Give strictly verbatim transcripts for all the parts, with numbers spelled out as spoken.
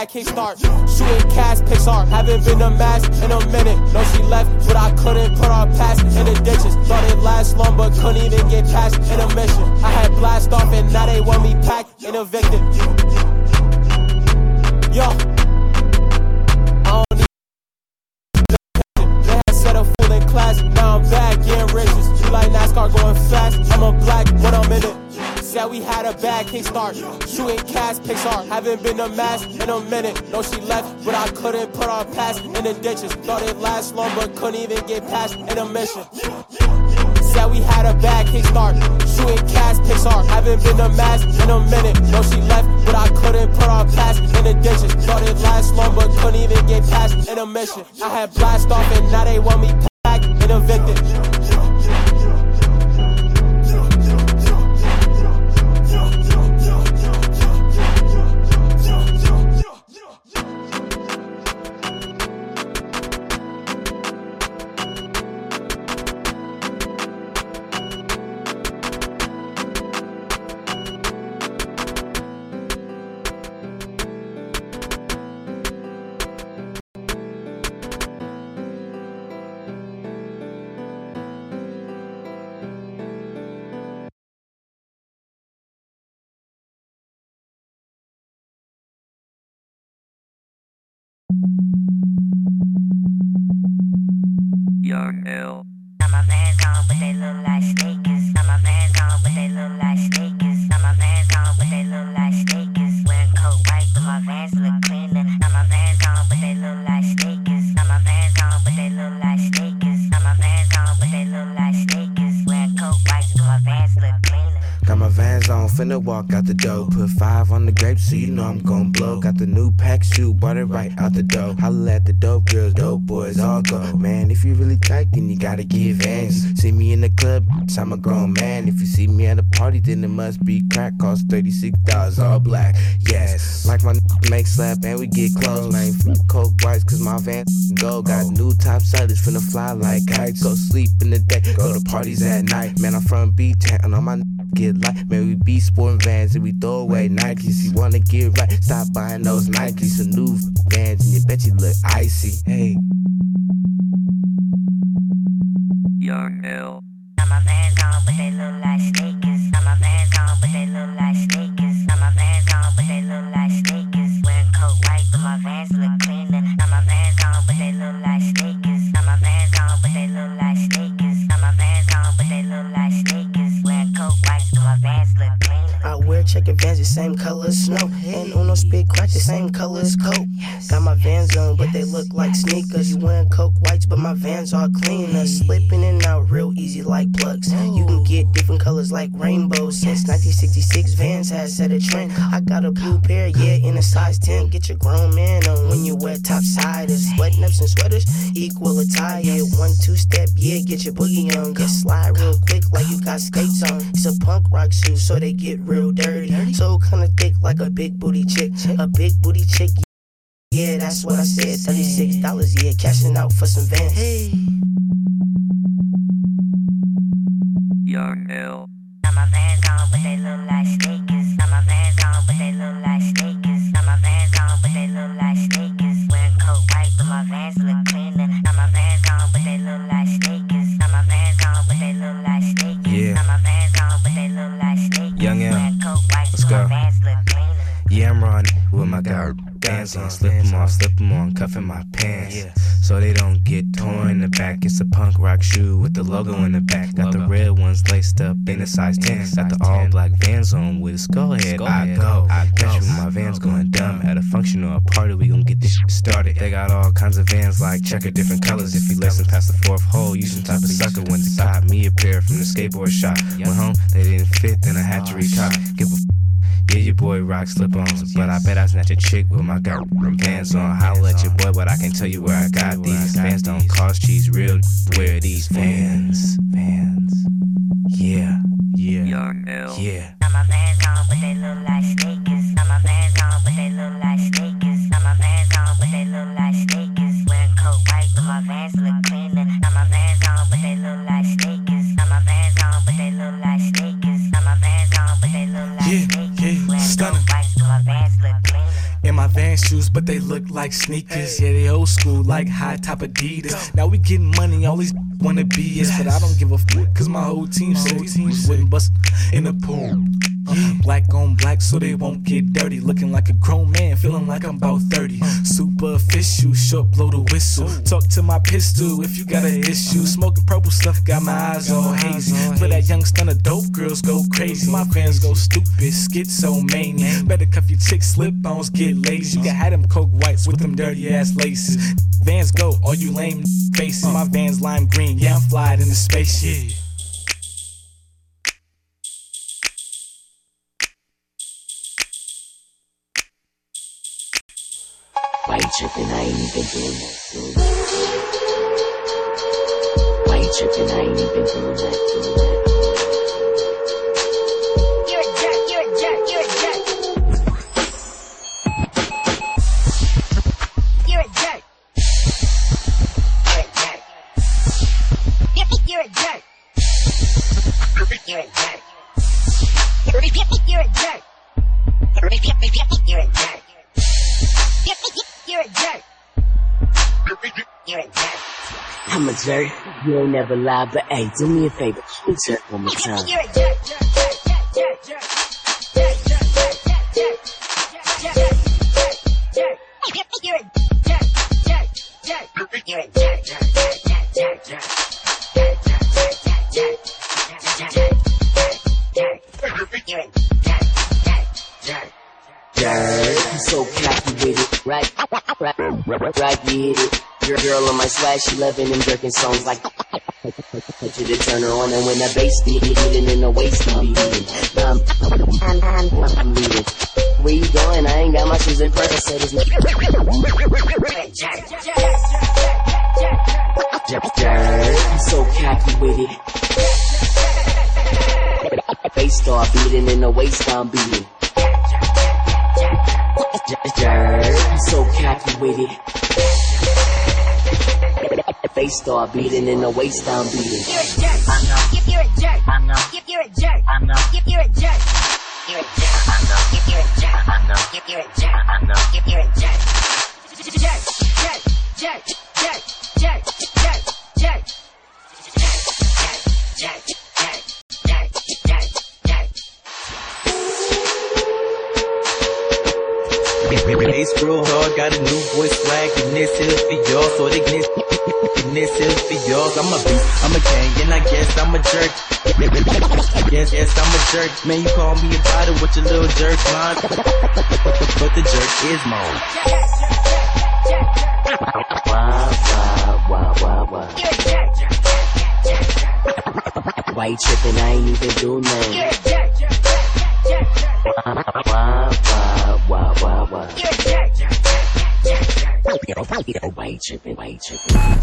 bad kickstart. Shooting cast Pixar, haven't been a mask in a minute. No, she left, but I couldn't put her past in the ditches. Thought it last long, but couldn't even get past in a mission. I had blast off and now they want me packed and evicted. Yo, I don't need they had set a fool in class, now I'm back getting riches. You like NASCAR going fast, I'm a black, but I'm in it. Said we had a bad kickstart, shooting cast Pixar. Haven't been a mask in a minute. No, she left, but I couldn't put her past in the ditches. Thought it last long, but couldn't even get past in a mission. Said we had a bad kickstart, shooting cast Pixar. Haven't been a mask in a minute. No, she left, but I couldn't put her past in the ditches. Thought it last long, but couldn't even get past in a mission. I had blast off and now they want me packed and evicted. You're ill. Got my Vans on, but they look like sneakers. Got my Vans on, but they look like sneakers. Got my Vans on, but they look like sneakers. Wearing coat white, but my Vans look cleaner. Got my Vans on, but they look like sneakers. Got my Vans on, but they look like sneakers. Got my Vans on, but they look like sneakers. Wearing coat white, but my Vans look cleaner. Got my Vans on, finna walk out the door. Put five on the grape, so you know I'm gon' blow. Got the new pack shoe, bought it right out the door. Holla at the dope girls, dope boys, all go. Man, if you really tight, then you gotta give Vans. See me in the club, I'm a grown man. If you see me at a party, then it must be crack. Cost thirty-six dollars, all black, yes. Like my make slap and we get close. Man, f*** coke whites, cause my Vans go. Got new top sellers, finna fly like kites. Go sleep in the day, go to parties at night. Man, I'm from B-Town, on my get light. Man, we be sporting Vans and we throw away Nikes. You wanna get right, stop buying those Nikes. Some new Vans and you bet you look icy. Hey. You're ill. Got my Vans on, but they look like sneakers. Got my Vans on, but they look like sneakers. Got my Vans on, but they look like sneakers. Wearing coat white, but my Vans look cleaner. Got my Vans on, but they look like sneakers. Got my Vans on, but they look like sneakers. Got my Vans on, but they look like sneakers. Wearing coat white, but my Vans look cleaner. I wear checker Vans the same color as snow, and Uno spit crack the same color as coke. Got my Vans on, but they look like sneakers. You wearing coke whites, but my Vans all cleaner. Slipping in and out real easy like plugs. You can get different colors like rainbows. Since nineteen sixty-six, Vans has set a trend. I got a blue pair, yeah, in a size ten. Get your grown man on when you wear topsiders. Sweat ups and sweaters equal attire. One two step, yeah, get your boogie on. Get slide real quick like you got skates on. It's a punk rock shoe, so they get real dirty. So kinda thick like a big booty chick. A big booty chick, yeah, that's what I said. thirty-six dollars, yeah, cashing out for some Vans. Hey. You're ill. Got my Vans on, but they look like sneakers. Got my Vans on, but they look like sneakers. Got my Vans on, but they look like sneakers. Wearing coat white, but my Vans look cleaner. Got my Vans on, but they look like sneakers. Got my Vans on, but they look like sneakers. Yeah. Got my Vans on, but they look like sneakers. Young M. Wearing coat white, Let's but go. my Vans look cleaner. Yeah, I'm riding with my guy. Vans on, slip them on, slip them on, cuffing my pants. Yeah. So they don't get torn in the back. It's a punk rock shoe with the logo in the back. Got the red ones laced up in a size ten. Got the all black Vans on with a skull head. I go, I catch you with my Vans going dumb. At a function or a party, we gon' get this shit started. They got all kinds of Vans like checker different colors. If you listen past the fourth hole, you some type of sucker. Went to cop me a pair from the skateboard shop. Went home, they didn't fit, then I had to recop. Give a f- yeah, your boy rock slip-ons, but I bet I snatch a chick with my got Vans on. Holla at your boy, but I can tell you where I got these. Vans don't cost cheese, real wear these Vans. Vans. Yeah, yeah, yeah. Got my Vans on, but they look like sneakers. Got my Vans on, but they look like sneakers. Got my Vans on, but they look like sneakers. Wearing coat white, but my Vans look cleaner. Got my Vans on, but they look like sneakers. Got my Vans on, but they look like sneakers. Got my Vans on, but they look like sneakers. Yeah, yeah, stunning. White, but my Vans look cleaner. In my Vans shoes, but but they look like sneakers. Yeah, they old school, like high top Adidas. Now we getting money, all these wanna be us, but I don't give a fuck, cause my whole team said we wouldn't bust in the pool. Uh, black on black so they won't get dirty. Looking like a grown man, feeling like I'm about thirty. Super official, short blow the whistle. Talk to my pistol if you got an issue. Smoking purple stuff, got my eyes all hazy. For that young stunner, dope girls go crazy. My fans go stupid, schizomania. Better cuff your chick, slip-ons, get lazy. You can have them coke whites with them dirty ass laces. Vans go, all you lame faces. My Vans lime green, yeah I'm flying in the spaceship. Why you trippin'? I ain't even doing that. Why you trippin'? I ain't even doing that. You're a jerk, you're a jerk, you're a jerk. You're a jerk. You're a jerk. You're a jerk. You're a jerk. You're a jerk. You're a jerk. You're a jerk. You're a jerk. I'm a jerk. You ain't never lied, but hey, do me a favor. You jerk one more time. You're a jerk. Jerk, jerk, jerk, jerk, jerk, jerk, jerk, jerk, jerk, jerk, jerk. You're a jerk, jerk, jerk. You're a jerk, jerk, jerk, jerk, jerk, jerk, jerk, jerk, jerk. You're a jerk, jerk, jerk. Jerk, you so cocky with it, right? Right, right, right, get it. Your girl on my swag, she loving them jerking songs like touch it to turn her on, and when that bass beat hitting in the waist, I'm beating. I'm, I'm, I'm, I'm leaving. Where you going? I ain't got my shoes in first. I said it's not. Jerk, you so cocky with it. Bass start beating in the waist, I'm beating. Jerk, you so cocky with it. Bass start beating in the waist, I'm beating. You're a jerk. I know. You're a jerk. I know. You're a jerk. I know. You're a jerk. You're a jerk. I know. You're a jerk. I know. You're a jerk. I know. You're a jerk. Jerk, jerk, jerk, jerk, jerk, jerk, jerk, jerk, jerk, jerk, jerk, jerk. Bass real hard, got a new voice swag, and this is for y'all, so they this, and this is for y'all. I'm a beast, I'm a king, and I guess I'm a jerk. Yes, yes, I'm a jerk. Man, you call me a bottle with your little jerk line, but the jerk is mine. Wah, wah, wah, wah, wah. You're a jerk. Why you trippin'? I ain't even do nothing. You're a jerk. Wah, wah, wah, wah, wah. You're a jerk. Why you trippin'? Why you trippin'?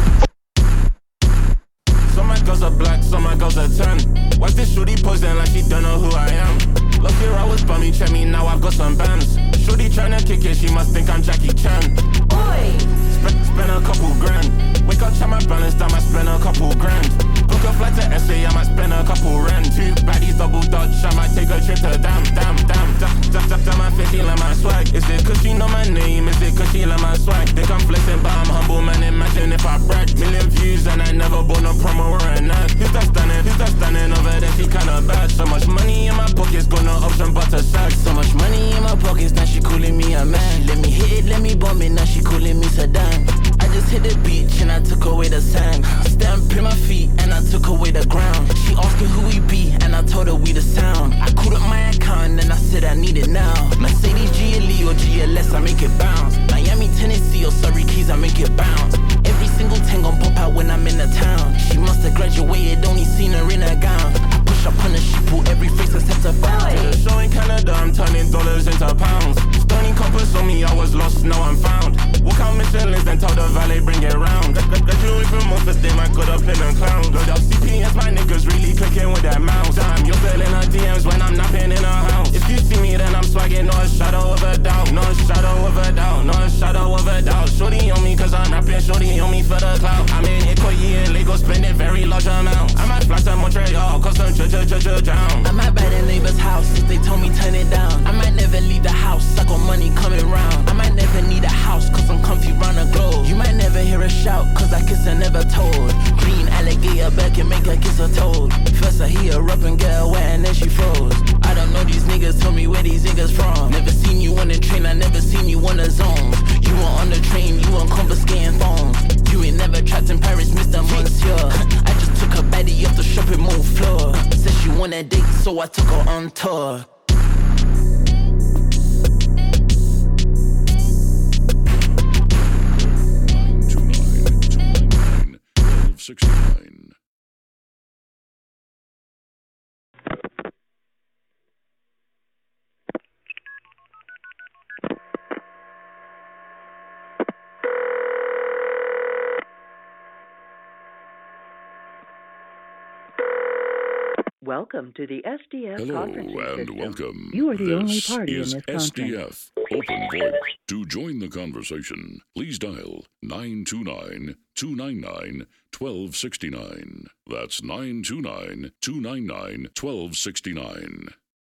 Some my girls are black, some my girls are tan. Watch this shorty posing like she don't know who I am. Look here, I was bummy, check me, now I've got some bands. Shorty tryna kick it, she must think I'm Jackie Chan. Oi! Spend, spend a couple grand. Wake up, check my balance, I might spend a couple grand. Book a flight to S A, I might spend a couple rand. Two baddies, double dutch, I might take a trip to damn, damn, damn, damn, damn, damn, damn, my face, she like my swag. Is it cause she know my name? Is it cause she like my swag? Think I'm flexing, but I'm humble, man, imagine if I brag. Million views and I never bought no promo or an ad. Who's that standing? Who's that standing over there? She kinda bad. So much money in my pockets, got no option but to sack. So much money in my pockets, now she calling me a man. Let me hit it, let me bomb it, now she calling me Saddam. I just hit the beach and I took away the sand. Stamp in my feet and I took away the ground. She asking who we be and I told her we the sound. I called up my account and I said I need it now. Mercedes G L E or G L S, I make it bounce. Miami, Tennessee or Surrey Keys, I make it bounce. Every single thing gon' pop out when I'm in the town. She must have graduated, only seen her in a gown. I push up on her, she pull every face except her bound. To the show in Canada, I'm turning dollars into pounds. Stony compass on me, I was lost, now I'm found. Walk out Michelin's, then tell the valet bring it round. Graduate from office, they might cut up in a clown. Load up C P S, my niggas really clicking with that mouse. Damn, you're filling her D Ms when I'm napping in her house. If you see me, then I'm swagging, no shadow of a doubt. No shadow of a doubt, no shadow of a doubt. Shorty on me, cause cause I'm rapping shorty on me for the clout. I'm in Ikoyi and Lagos, spending very large amounts. I might fly to Montreal, cause I'm j-j-j-j down. I might buy the neighbor's house if they told me turn it down. I might never leave the house, I got money coming round. I might never need a house, cause I'm comfy round the globe. You might never hear a shout, cause I kiss and never told. Green alligator back and make her kiss her toad. First I hear her up and get her wet and then she froze. I don't know these niggas, tell me where these niggas from. Never seen you on the train, I never seen you on the zones. You were on the train, you were confiscating phones. You ain't never trapped in Paris, Mister Monsieur. I just took her baddie off the shopping mall floor. Said she want a date, so I took her on tour. sixty-nine. Welcome to the S D F Hello conferencing and system. welcome. You are the this only party is in this S D conference. F Open Voice. To join the conversation, please dial nine two nine, two nine nine, one two six nine. That's nine two nine, two nine nine, one two six nine.